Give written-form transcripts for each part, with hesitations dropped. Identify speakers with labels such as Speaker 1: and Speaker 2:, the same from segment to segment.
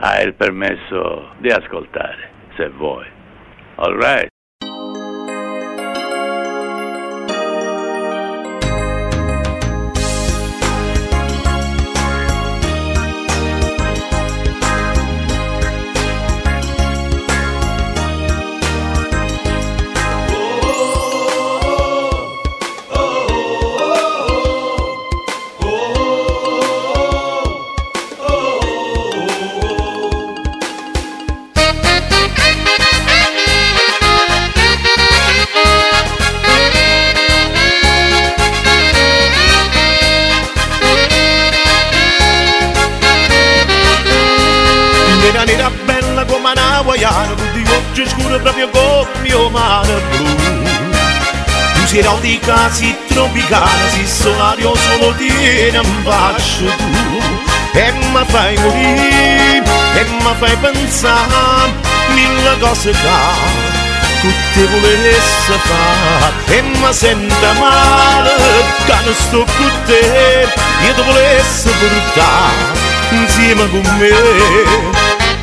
Speaker 1: hai il permesso di ascoltare, se vuoi. All right.
Speaker 2: Nera bella come una hawaiana, con di occhi scuri proprio come mio mare blu. Tu sei erotica, sei tropicana, sei solario solo tiene un bacio tu. E mi fai morire, e mi fai pensare mille cose che te volesse fare. E mi sento male, che non sto con te, io ti volesse portare insieme con me.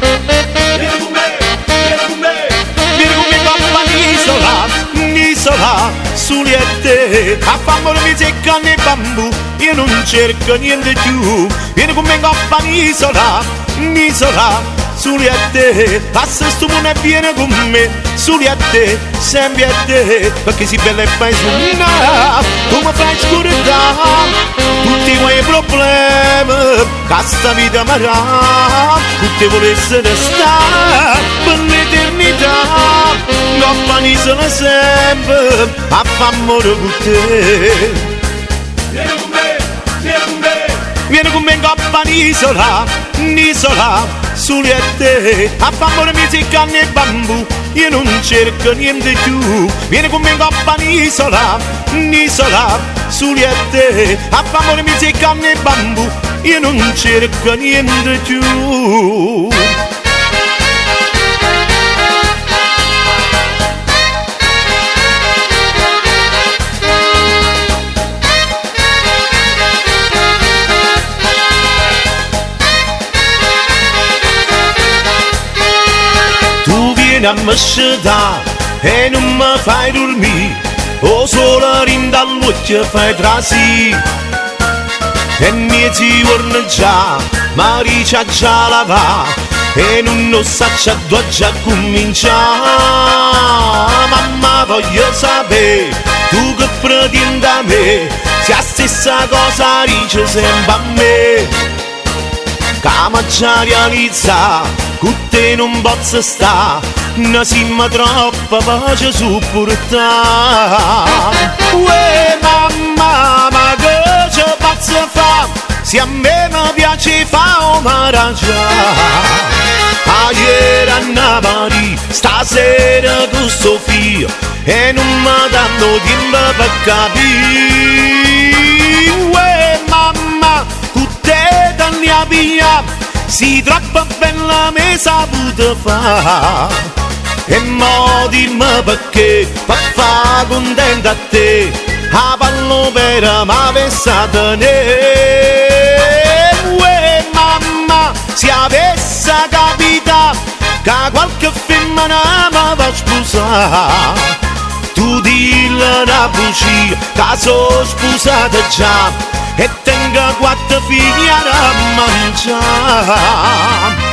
Speaker 2: Un'isola, soli e te, a fammi mi secca nei bambù, io non cerco niente più. Vieni con me in coppa un'isola, soli e te, passa sto mondo e vieni con me, soli e te, sempre a te, perché sei bella e fai suonare, tu mi fai scordare tutti i miei problemi, che sta vita mi dà, che te volesse restare per l'eternità. Coppa un'isola sempre, a fa amore con te. Vieni con me, vieni con me, vieni con me in coppa un'isola, soli e te, a fa amore mi secca nei bambù, io non cerco niente più. Vieni con me in coppa un'isola, soli e te, a fa amore mi secca nei bambù, io non cerco niente più. A me sceda e non mi fai dormire, o solo rindall'occhio fai trasi. E miei giorni già, Maricia già la va, e non sa già dove già cominciare. Mamma voglio sapere, tu che pretendi da me, se la stessa cosa dice sempre a me. Che mi già realizza, con te non posso stare, non siamo troppo pace supportare. Uè mamma, ma che ci posso fare, se a me mi piace fa omaragia. Ieri a Napoli, stasera con Sofia, e non mi danno tempo per capire. Uè mamma, con te danno via, si troppo bella me saputo fa. E mo dimmi perché fa contenta a te, a pallo vera ma pensata ne. Uè mamma, se avesse capita che qualche femmina mi va sposare, tu dilla una bugia che sono sposata già e tengo 4 figli a mangiare.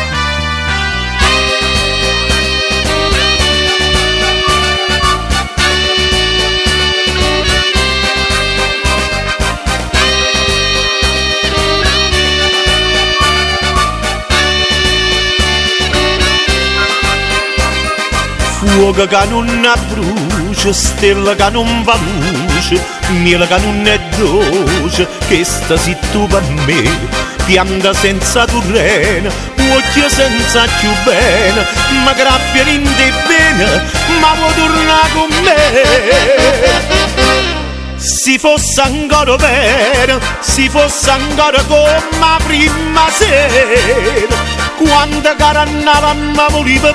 Speaker 2: Fuoco che non brucia, stella che non va luce, miele che non è dolce, che sta si tu per me. Pianta senza turrena, occhio senza più bene, ma graffia rinde bene, ma vuoi tornare con me? Si fosse ancora bene, si fosse ancora come la prima sera, quando carannavamo voleva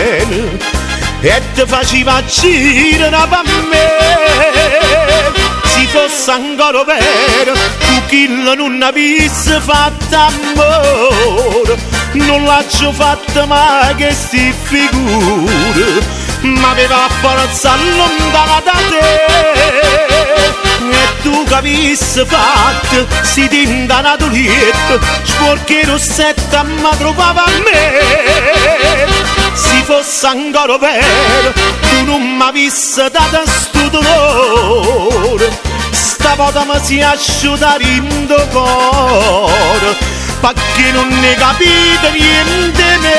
Speaker 2: bene e te faceva girare per me. si fosse ancora vero, tu chi non avesse fatto amore, non l'ho fatto mai che sti figure, ma aveva forza lontana da te, e tu che avessi fatto si tinta una tulietta, sporchi rossetto ma trovava a me, si fosse ancora vero, tu non mi avessi dato sto dolore, stavolta mi si asciuta in tuo cuore, perché non ne capite niente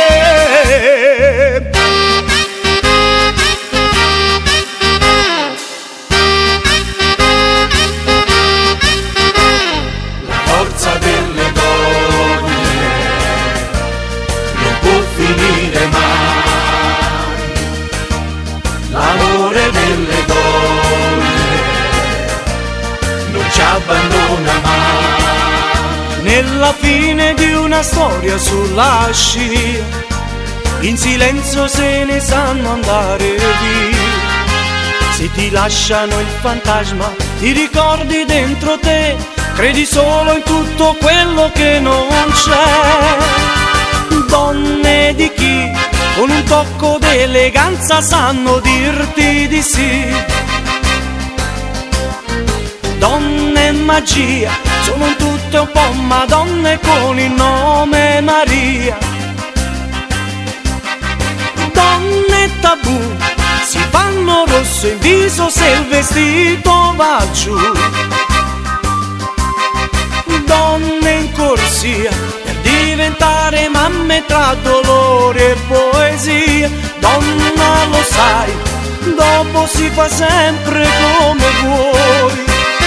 Speaker 2: me.
Speaker 3: La forza delle donne non può finire mai, l'amore delle donne non ci abbandona mai.
Speaker 4: Nella fine di una storia sulla scia, in silenzio se ne sanno andare via. Se ti lasciano il fantasma, ti ricordi dentro te, credi solo in tutto quello che non c'è. Donne di chi, con un tocco d'eleganza sanno dirti di sì. Donne e magia, sono tutte un po' madonne con il nome Maria. Donne tabù, si fanno rosso in viso se il vestito va giù. Donne in corsia, per diventare mamme tra dolore e poesia. Donna lo sai, dopo si fa sempre come vuoi.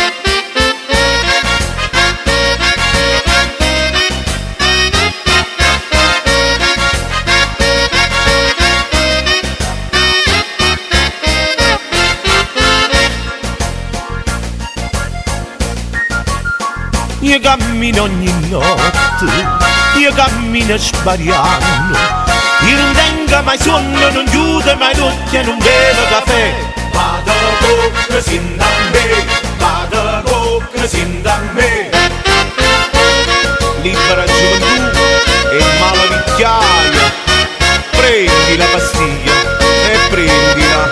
Speaker 2: Io cammino ogni notte, io cammino sbagliando, io non tengo mai sonno, non chiudo mai l'occhio e non bevo caffè. Vado con sin da me, vado con sin da me. Libera gioventù e malavicchiaia, prendi la pastiglia e prendila.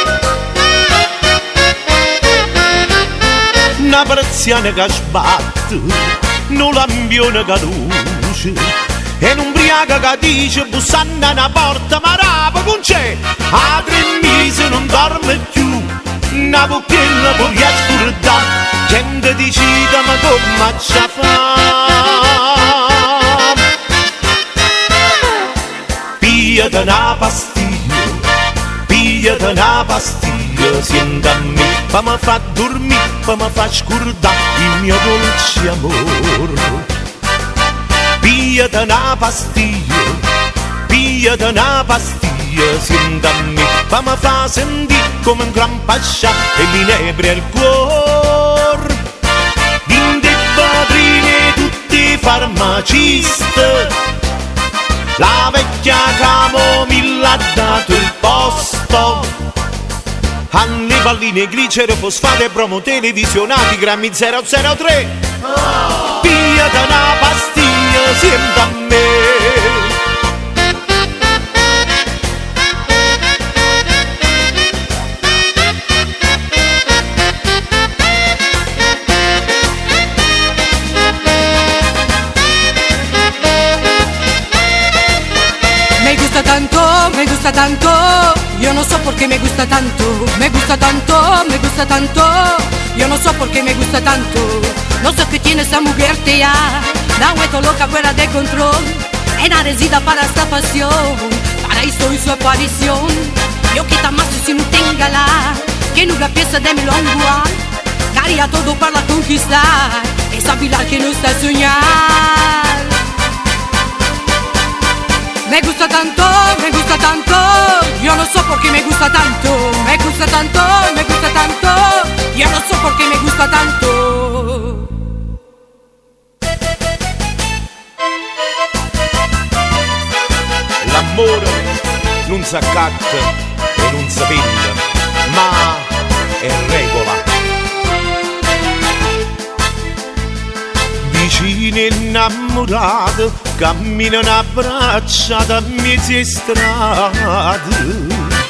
Speaker 2: Una persiana che sbatte, un lampione che luce, e un'ubriaca che dice bussando a una porta, ma rapa con c'è, a 3 mesi non dorme più, una bocchella con gli scordà, gente decide ma come ci fa. Pigliate una pastiglia, pigliate una pastiglia, siente a me, ma mi fa dormire, ma mi fa scordare il mio dolce amore. Pigliate una pastiglia, pigliate una pastiglia, siente a me, ma mi fa sentire come un gran pascià e mi inebria il cuore. Dinte padrine tutti farmacisti, la vecchia camomilla ha dato il posto alle palline, glicero, fosfate, bromo, televisionati, grammi 003. Pigliate una pastiglia, siente a me.
Speaker 5: Me gusta tanto, yo no sé por qué me gusta tanto, me gusta tanto, me gusta tanto, yo no sé por qué me gusta tanto, no sé qué tiene esa mujer tía, da vuelta loca fuera de control, era resida para esta pasión, para eso hizo aparición, yo quita más si no tenga la, que nunca piensa de mi longual, daría todo para conquistar, esa pilar que no está a soñar. Me gusta tanto, yo no sé por qué me gusta tanto, me gusta tanto, yo no sé por qué me gusta tanto.
Speaker 2: L'amore non s'accatta e non si vende, ma è regola. vicine innamorate camminano abbracciate a mezze strade.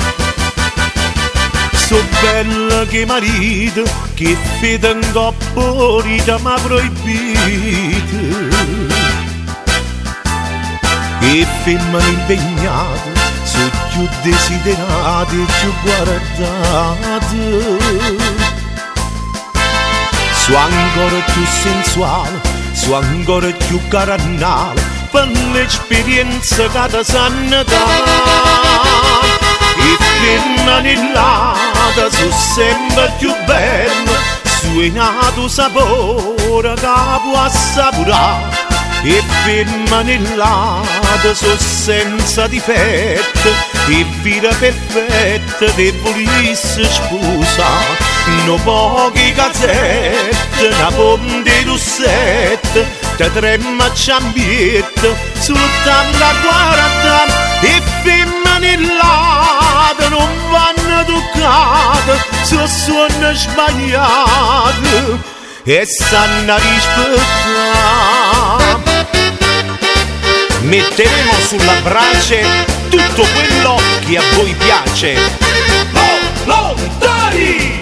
Speaker 2: So bella che marito, che fede in coppa rita ma proibito. E femmine impegnate, sono più desiderate e più guardate. Sono ancora più sensuale, sono ancora più carnale, per l'esperienza che ti sanno dare. E femmine là sono sempre più belle, suonato sapore che può assaporare. E femmine là sono senza difetto, e vita perfetta te volesse sposare. No poche casette, una ponte rossette, te tremma ciambietta, soltanto a guardare. E femmine là non vanno toccate, sono sbagliate e sanno rispettare. Metteremo sulla brace tutto quello che a voi piace. Volontari!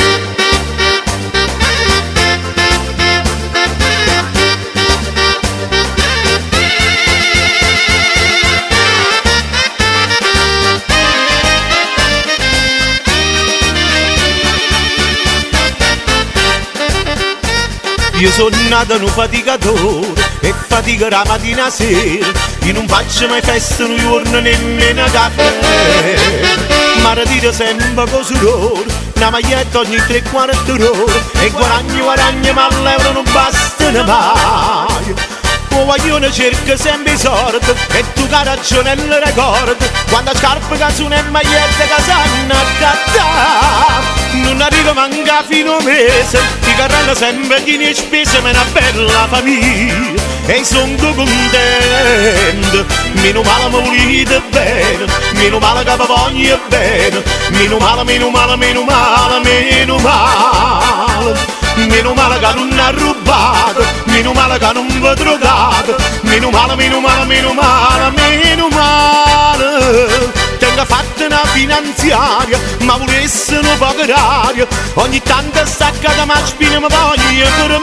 Speaker 2: Io sono nato un faticatore e faticherò mattina sera. Io non faccio mai festa un giorno nemmeno caffè. Ma ritiro sempre con sudore, una maglietta ogni 3-4 ore. E guadagno ma all'euro non bastano mai. Un guaglione cerca sempre i soldi e tu che ragionello ricordi. Quando scarpe canzone e magliette che sanno accattare. Non arriva manca fino a mese, ti carrello sempre chi ne spese, ma è una bella famiglia e sono contento. Meno male mi volete bene, meno male che vi voglio bene, meno male, meno male, meno male, meno male. Meno male che non ha rubato, meno male che non vi drogate, meno male, meno male, meno male, meno male. Tengo fatta una finanziaria, ma volessero poca aria. Ogni tanto staccata ma spina mi voglio per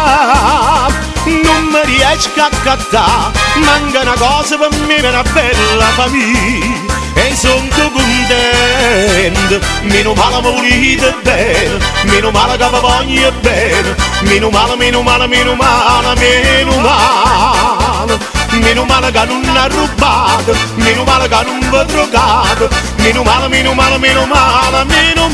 Speaker 2: me. Non mi riesco a cattare, manca una cosa per me, per una bella famiglia. E sono contento, meno male mi volete bene, meno male che vi voglio bene, meno male, meno male, meno male, meno male. Meno male che non ha rubato, meno male che non vi drogate, meno male, meno male, meno male, meno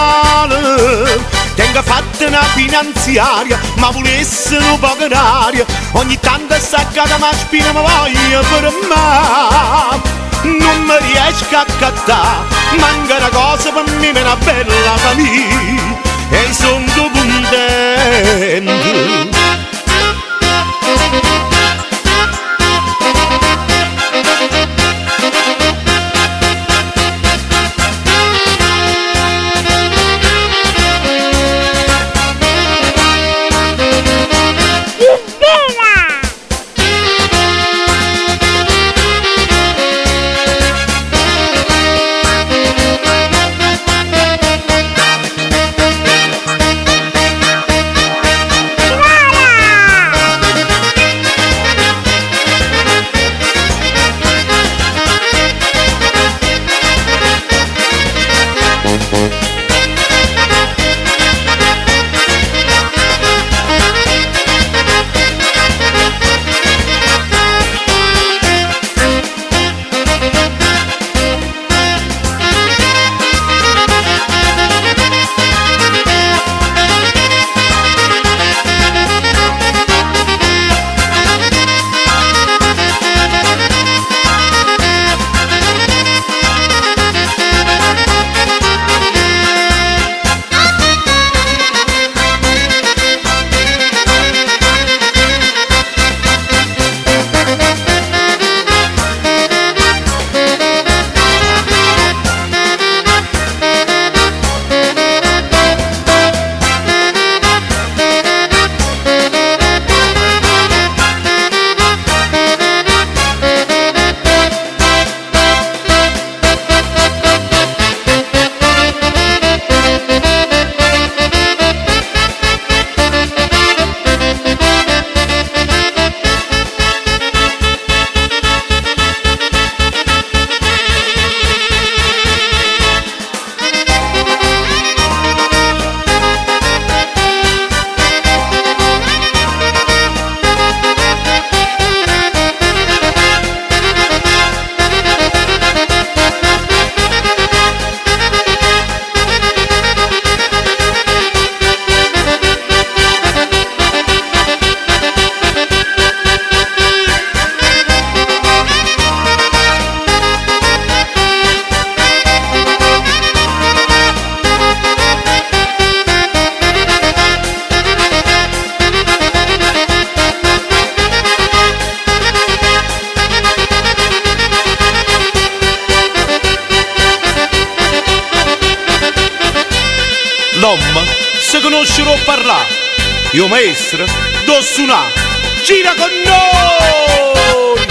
Speaker 2: male. Tengo fatta una finanziaria, ma volessero poca aria. Ogni tanto staccata ma spina mi voglio per me. Non mi riesco a cattare, manca una cosa per me, per una bella famiglia. E sono contento. Tom, se conoscerò parlare, io maestro, do suonà, gira con noi!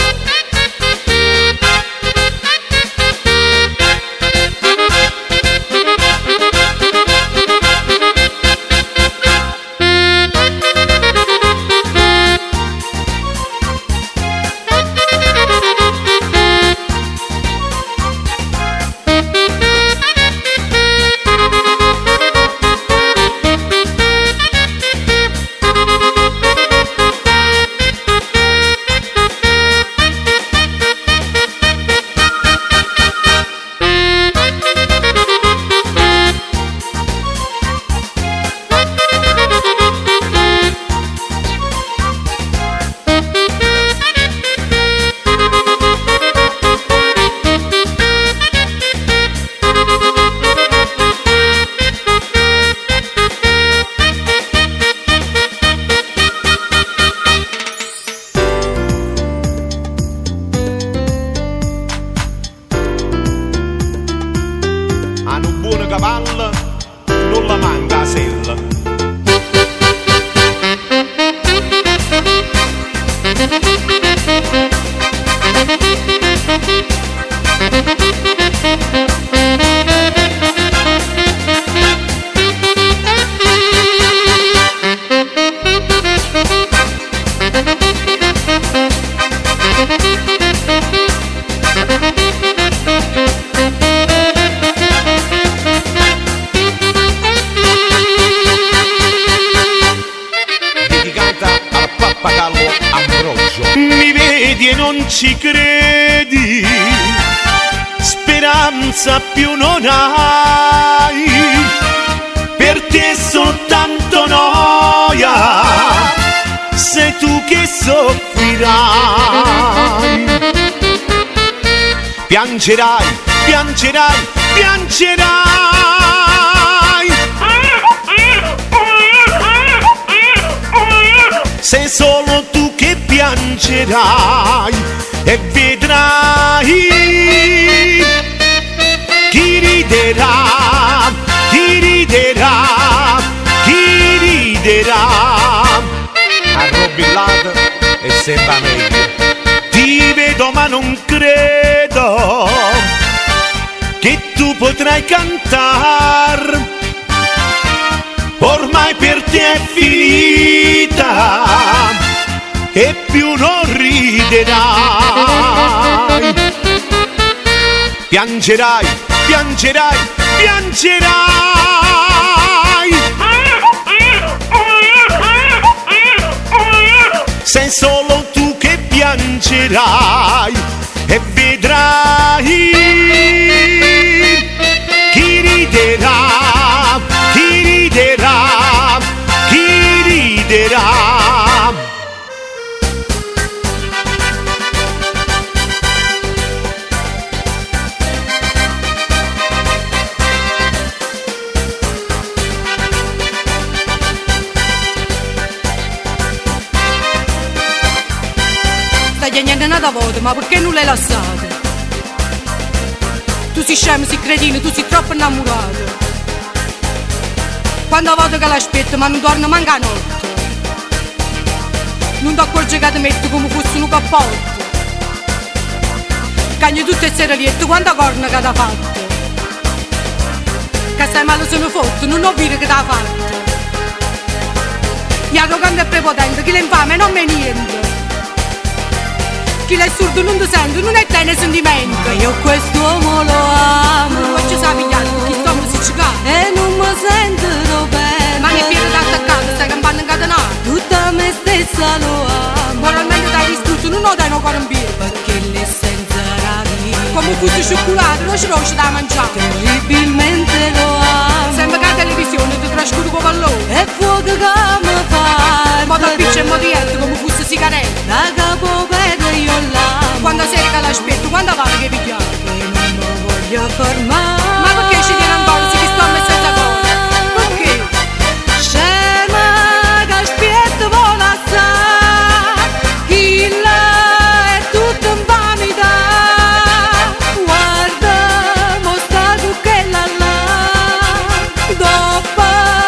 Speaker 6: Hanno un buon cavallo, non la manca la sella.
Speaker 2: Mi vedi e non ci credi, speranza più non hai, per te è soltanto noia, sei tu che soffrirai. Piangerai, piangerai, piangerai. Sei solo tu che piangerai e vedrai chi riderà, chi riderà, chi riderà.
Speaker 6: A Robillard è sempre meglio.
Speaker 2: Ti vedo ma non credo che tu potrai cantare. Ormai per te è finita e più non riderai. Piangerai, piangerai, piangerai. Sei solo tu che piangerai e vedrai chi riderà, chi riderà, chi riderà.
Speaker 5: Stai piagnendo una volta, ma perché non l'hai lasciata? Tu sei scemo, sei cretino, tu sei troppo innamorato. Quando volta che l'aspetto, ma non torna manca notte. Non ti accorgi che ti metto come fosse un cappotto. Cagni tutte e seraliette, quanta corna che ti ha fatto. Che stai male sono fatto, non ho visto che ti ha fatto. Mi arrogante e prepotente, chi l'infame non me niente. Chi l'è sordo non ti sente, non è te nei sentimenti. Ma io quest'uomo lo amo. Non faccio sapere chi sto musicando e non mi sentirò bene. Ma mi piede da attaccare, stai campando incatenato. Tutta me stessa lo amo. Moralmente dai distrutto, non ho dai no cuore in piedi. Perché l'essenza era via. Come fosse cioccolato, non ci da mangiare. Terribilmente lo amo. Sembra che la televisione ti trascura come pallone. E fuoco che mi fa. Modo a piccia e modietto come fosse sigaretta. Da capo vede io l'amo. Quando sei che l'aspetto, quando vale che pigliare. Che non lo voglio fermare. Ma perché ci tiene ancora se che sto a me senza cosa? Perché? Scema che aspetto vola sa. Chi là è tutto in vanità. Guarda, mo sta tu che la là. Dopo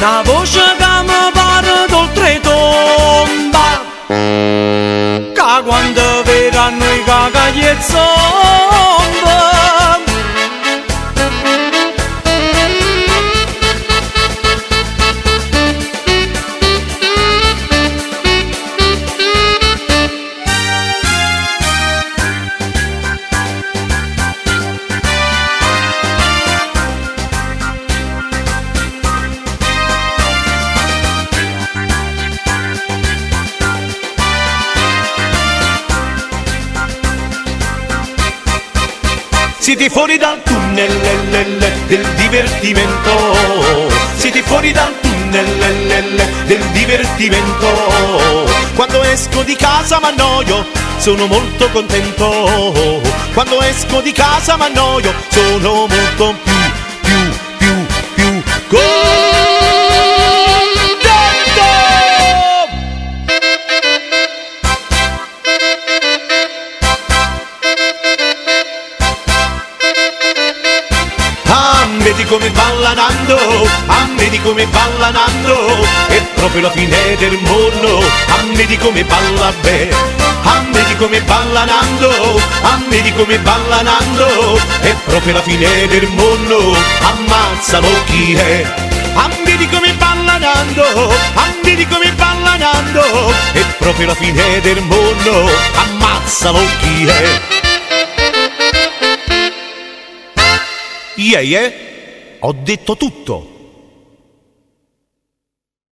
Speaker 4: una voce che mi pare d'oltretomba, che quando verranno i cacagli e zomba.
Speaker 2: Siete fuori dal tunnel del divertimento, siete fuori dal tunnel del divertimento. Quando esco di casa m'annoio, sono molto contento. Quando esco di casa m'annoio, sono molto più contento. Vedi come balla Nando, vedi come balla Nando, è proprio la fine del mondo, vedi come balla bene, vedi come balla Nando, vedi come balla Nando, è proprio la fine del mondo, ammazzalo chi è. Vedi come balla Nando, vedi come balla Nando, è proprio la fine del mondo, ammazzalo chi è. Yeah, yeah. Ho detto tutto.